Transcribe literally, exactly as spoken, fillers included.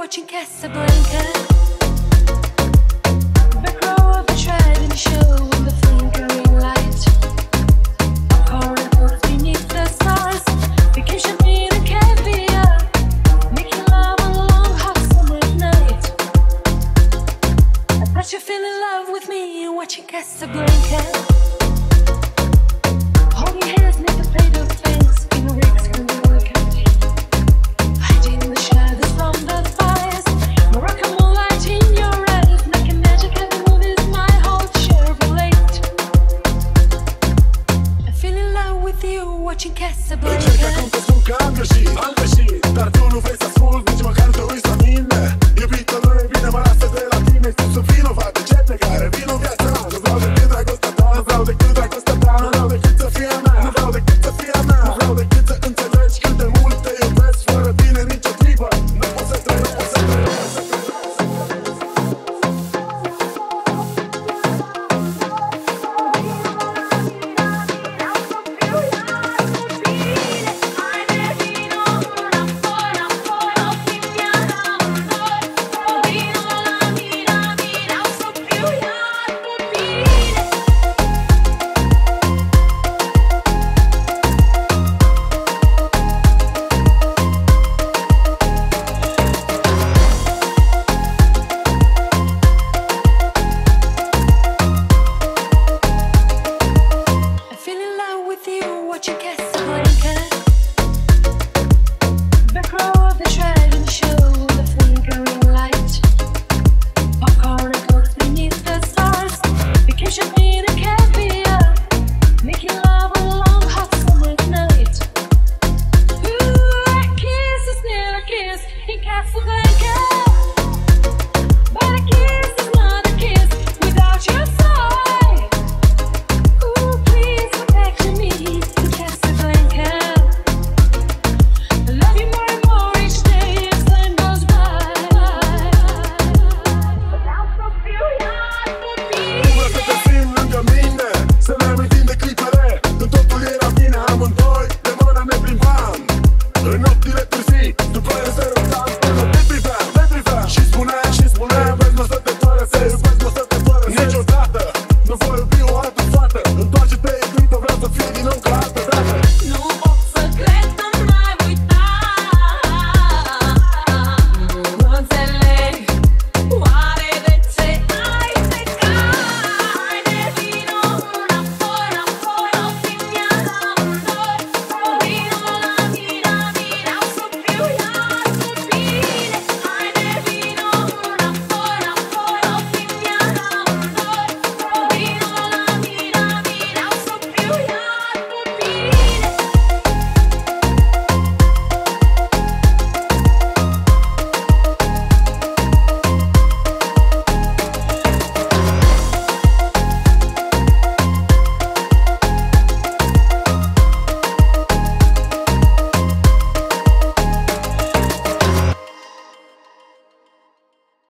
watching Casablanca. Back row of a driving show in the flickering light. Horror boats beneath the stars, became champagne and caviar, making love on a long hot summer's night. I bet you fell in love with me watching Casablanca.